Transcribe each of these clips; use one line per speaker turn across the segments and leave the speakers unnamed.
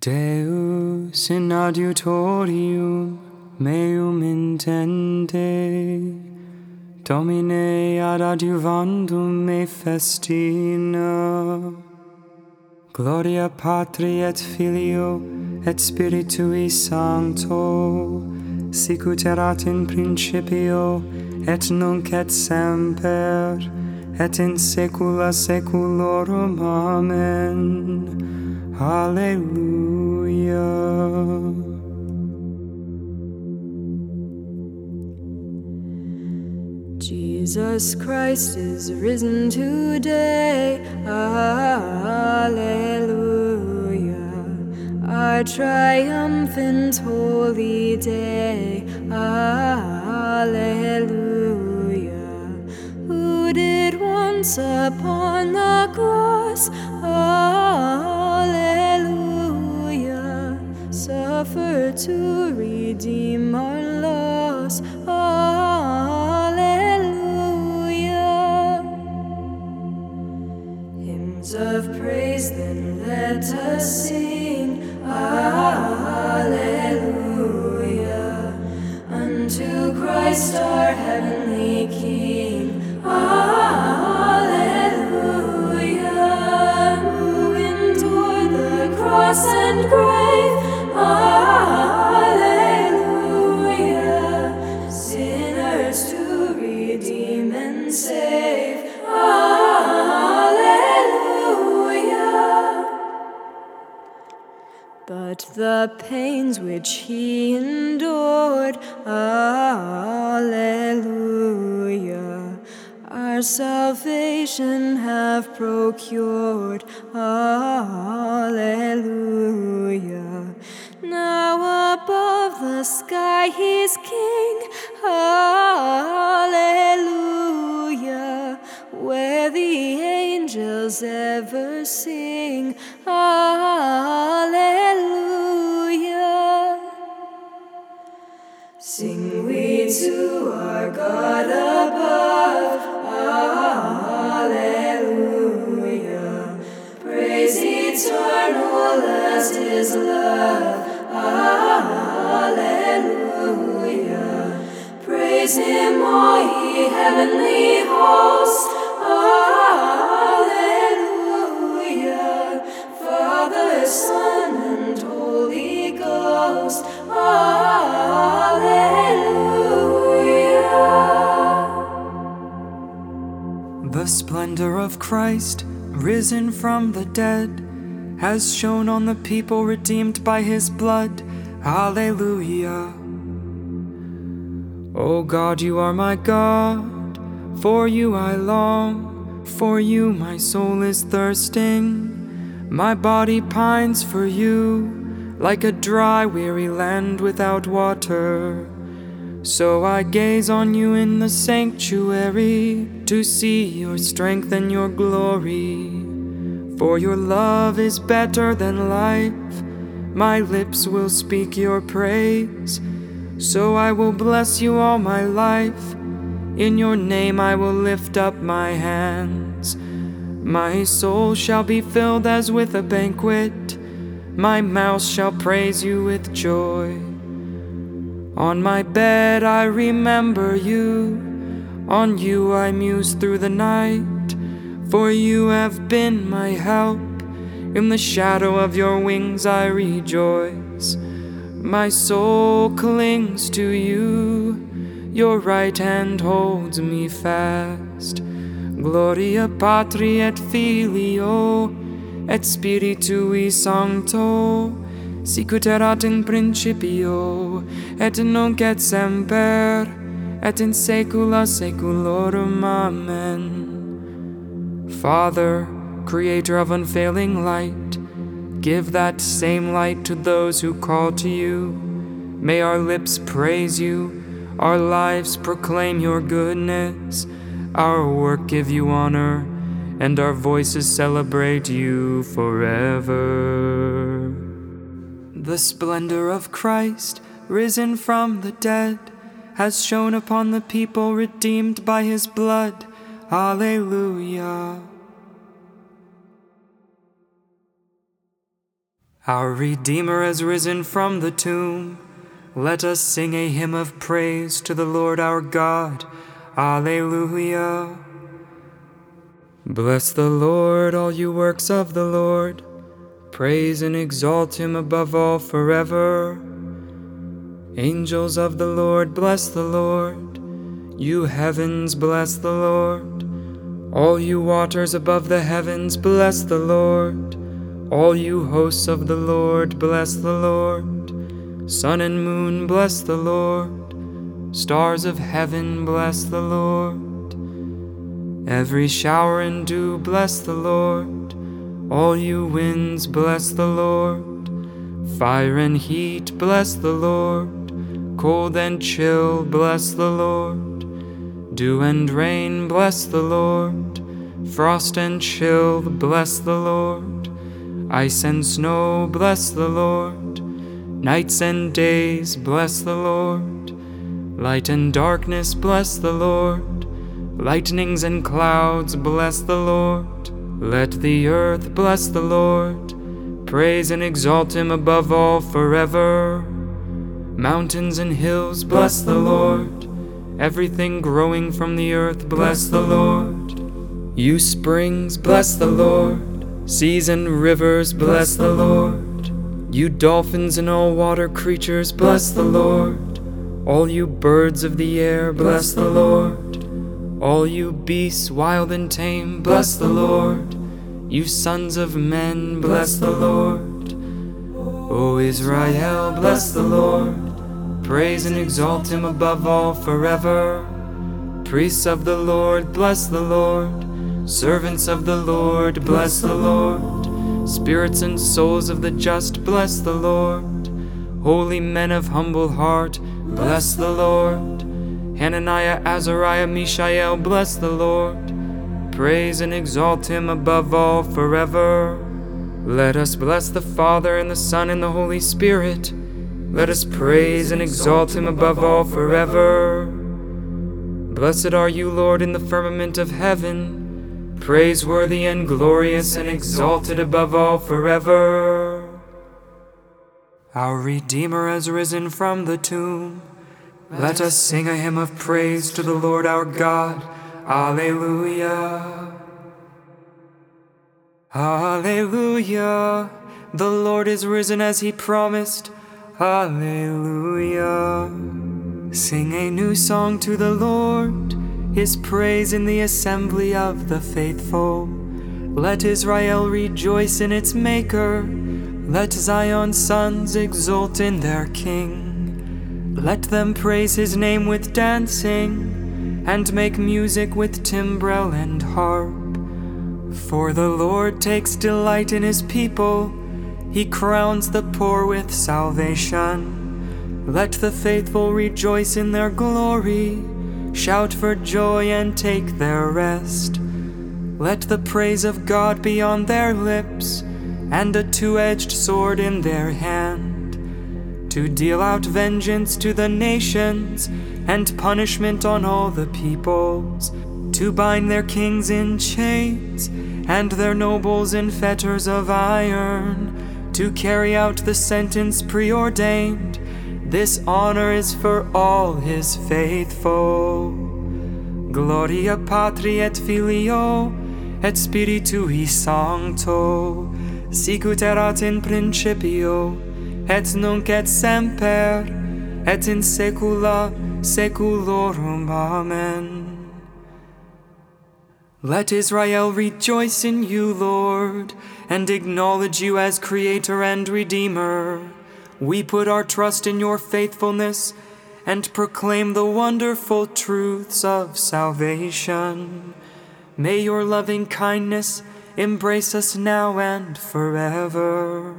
Deus in adiutorium meum intende, Domine ad adiuvandum me festina. Gloria Patri et Filio et Spiritui Sancto, sicut erat in principio et nunc et semper et in saecula saeculorum. Amen. Hallelujah.
Jesus Christ is risen today. Alleluia. Our triumphant holy day. Alleluia. Who did once upon the cross, alleluia, suffer to redeem our loss. Of praise, then let us sing, Alleluia, unto Christ our heavenly King. Alleluia, moving toward the cross and grave. Alleluia, sinners to redeem and save. But the pains which he endured, alleluia, our salvation have procured, alleluia. Now above the sky he's king, alleluia, where the angels ever sing, hallelujah. Sing we to our God above, hallelujah. Praise eternal as his love, hallelujah. Praise him, all ye heavenly hosts, hallelujah. Father, Son, and Holy Ghost, hallelujah.
The splendor of Christ, risen from the dead, has shone on the people redeemed by his blood. Hallelujah. O God, you are my God, for you I long, for you my soul is thirsting. My body pines for you, like a dry, weary land without water. So I gaze on you in the sanctuary, to see your strength and your glory. For your love is better than life, my lips will speak your praise. So I will bless you all my life, in your name I will lift up my hands. My soul shall be filled as with a banquet, my mouth shall praise you with joy. On my bed I remember you, on you I muse through the night, for you have been my help, in the shadow of your wings I rejoice. My soul clings to you, your right hand holds me fast. Gloria Patri et Filio et Spiritui Sancto, sicut erat in principio et nunc et semper et in saecula saeculorum. Amen. Father, creator of unfailing light, give that same light to those who call to you. May our lips praise you, our lives proclaim your goodness, our work give you honor, and our voices celebrate you forever. The splendor of Christ, risen from the dead, has shone upon the people redeemed by his blood. Alleluia. Our Redeemer has risen from the tomb. Let us sing a hymn of praise to the Lord our God. Alleluia. Bless the Lord, all you works of the Lord. Praise and exalt him above all forever. Angels of the Lord, bless the Lord. You heavens, bless the Lord. All you waters above the heavens, bless the Lord. All you hosts of the Lord, bless the Lord. Sun and moon, bless the Lord. Stars of heaven, bless the Lord. Every shower and dew, bless the Lord. All you winds, bless the Lord. Fire and heat, bless the Lord. Cold and chill, bless the Lord. Dew and rain, bless the Lord. Frost and chill, bless the Lord. Ice and snow, bless the Lord. Nights and days, bless the Lord. Light and darkness, bless the Lord. Lightnings and clouds, bless the Lord. Let the earth bless the Lord. Praise and exalt him above all forever. Mountains and hills, bless the Lord. Everything growing from the earth, bless the Lord. You springs, bless the Lord. Seas and rivers, bless the Lord. You dolphins and all water creatures, bless the Lord. All you birds of the air, bless the Lord. All you beasts wild and tame, bless the Lord. You sons of men, bless the Lord. O Israel, bless the Lord. Praise and exalt him above all forever. Priests of the Lord, bless the Lord. Servants of the Lord, bless the Lord. Spirits and souls of the just, bless the Lord. Holy men of humble heart, bless the Lord. Hananiah, Azariah, Mishael, bless the Lord. Praise and exalt him above all forever. Let us bless the Father and the Son and the Holy Spirit. Let us praise and exalt him above all forever. Blessed are you, Lord, in the firmament of heaven, praiseworthy and glorious and exalted above all forever. Our Redeemer has risen from the tomb. Let us sing a hymn of praise to the Lord our God. Alleluia. Alleluia. The Lord is risen as he promised. Alleluia. Sing a new song to the Lord, his praise in the assembly of the faithful. Let Israel rejoice in its Maker. Let Zion's sons exult in their King. Let them praise his name with dancing, and make music with timbrel and harp. For the Lord takes delight in his people. He crowns the poor with salvation. Let the faithful rejoice in their glory, shout for joy and take their rest. Let the praise of God be on their lips, and a two-edged sword in their hand, to deal out vengeance to the nations, and punishment on all the peoples, to bind their kings in chains, and their nobles in fetters of iron, to carry out the sentence preordained. This honor is for all his faithful. Gloria Patri et Filio et Spiritui Sancto, sicut erat in principio, et nunc et semper, et in saecula saeculorum. Amen. Let Israel rejoice in you, Lord, and acknowledge you as Creator and Redeemer. We put our trust in your faithfulness and proclaim the wonderful truths of salvation. May your loving kindness embrace us now and forever.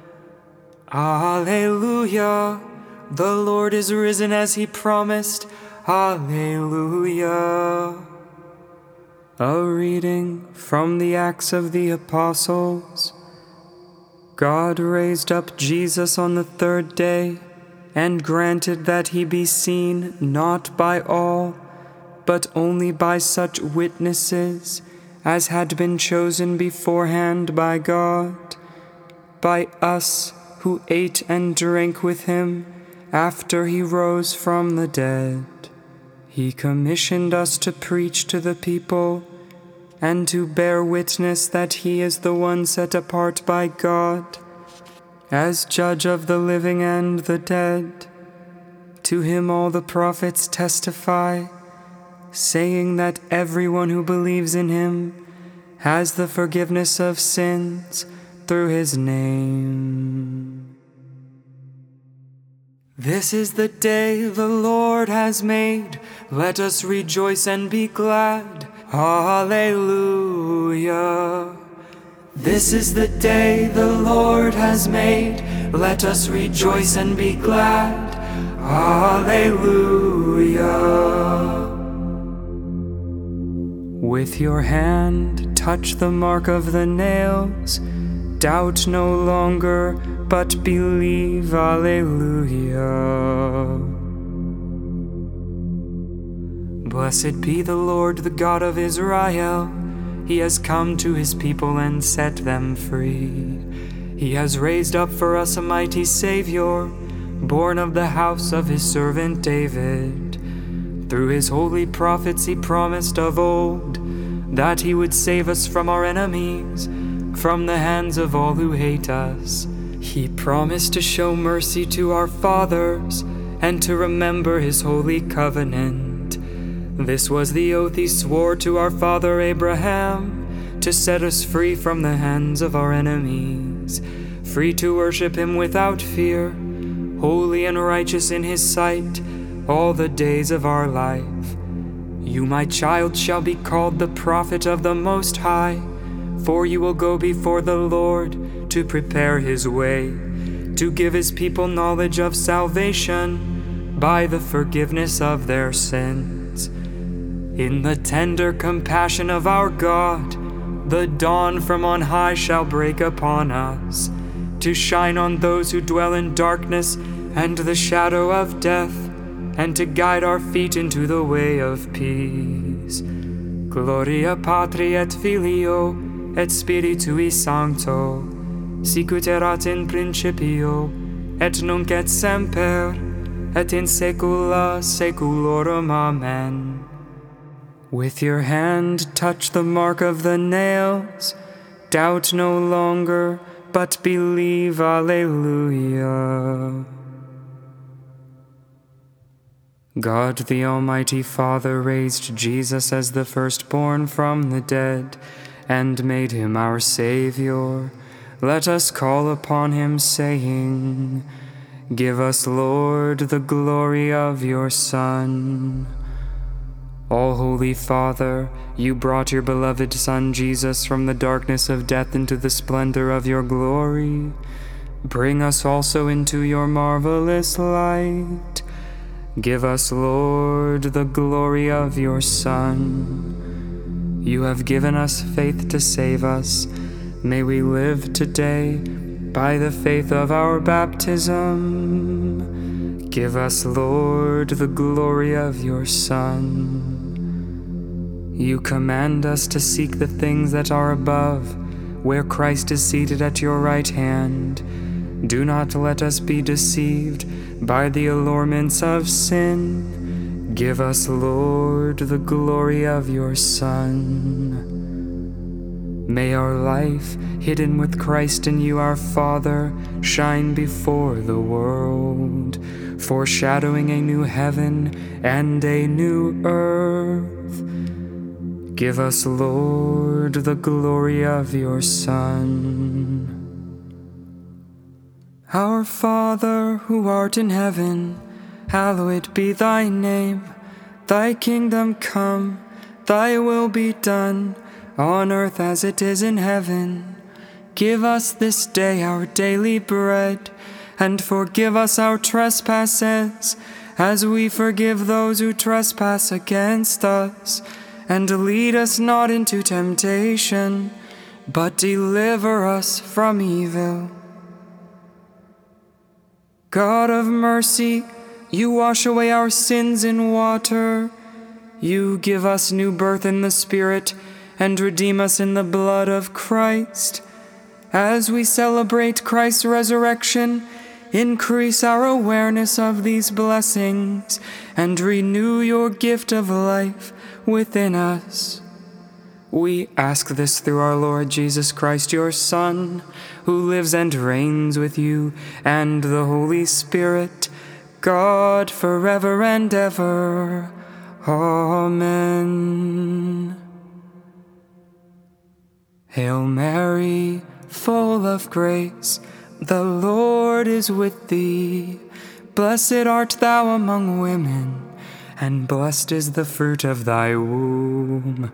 Alleluia. The Lord is risen as he promised. Alleluia. A reading from the Acts of the Apostles. God raised up Jesus on the third day, and granted that he be seen not by all, but only by such witnesses as had been chosen beforehand by God, by us who ate and drank with him after he rose from the dead. He commissioned us to preach to the people and to bear witness that he is the one set apart by God as judge of the living and the dead. To him all the prophets testify, saying that everyone who believes in him has the forgiveness of sins through his name. This is the day the Lord has made. Let us rejoice and be glad. Hallelujah. This is the day the Lord has made. Let us rejoice and be glad. Hallelujah. With your hand touch the mark of the nails. Doubt no longer, but believe. Alleluia. Blessed be the Lord, the God of Israel. He has come to his people and set them free. He has raised up for us a mighty Savior, born of the house of his servant David. Through his holy prophets he promised of old that he would save us from our enemies, from the hands of all who hate us. He promised to show mercy to our fathers and to remember his holy covenant. This was the oath he swore to our father Abraham, to set us free from the hands of our enemies, free to worship him without fear, holy and righteous in his sight all the days of our life. You, my child, shall be called the prophet of the Most High, for you will go before the Lord to prepare his way, to give his people knowledge of salvation by the forgiveness of their sins. In the tender compassion of our God, the dawn from on high shall break upon us, to shine on those who dwell in darkness and the shadow of death, and to guide our feet into the way of peace. Gloria Patri et Filio et Spiritui Sancto, sicut erat in principio, et nunc et semper, et in saecula saeculorum. Amen. With your hand touch the mark of the nails. Doubt no longer, but believe. Alleluia. God the Almighty Father raised Jesus as the firstborn from the dead and made him our Savior. Let us call upon him, saying, Give us, Lord, the glory of your Son. All-Holy Father, you brought your beloved Son Jesus from the darkness of death into the splendor of your glory. Bring us also into your marvelous light. Give us, Lord, the glory of your Son. You have given us faith to save us. May we live today by the faith of our baptism. Give us, Lord, the glory of your Son. You command us to seek the things that are above, where Christ is seated at your right hand. Do not let us be deceived by the allurements of sin. Give us, Lord, the glory of your Son. May our life, hidden with Christ in you our Father, shine before the world, foreshadowing a new heaven and a new earth. Give us, Lord, the glory of your Son. Our Father, who art in heaven, hallowed be thy name. Thy kingdom come, thy will be done, on earth as it is in heaven. Give us this day our daily bread, and forgive us our trespasses, as we forgive those who trespass against us. And lead us not into temptation, but deliver us from evil. God of mercy, you wash away our sins in water. You give us new birth in the Spirit and redeem us in the blood of Christ. As we celebrate Christ's resurrection, increase our awareness of these blessings and renew your gift of life within us. We ask this through our Lord Jesus Christ, your Son, who lives and reigns with you and the Holy Spirit, God forever and ever. Amen. Hail Mary, full of grace, the Lord is with thee. Blessed art thou among women, and blessed is the fruit of thy womb,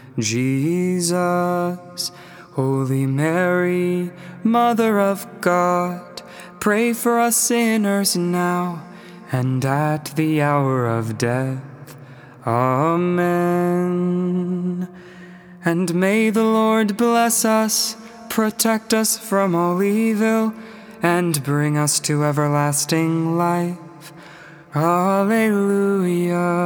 Jesus. Holy Mary, Mother of God, pray for us sinners now and at the hour of death. Amen. And may the Lord bless us, protect us from all evil, and bring us to everlasting life. Alleluia.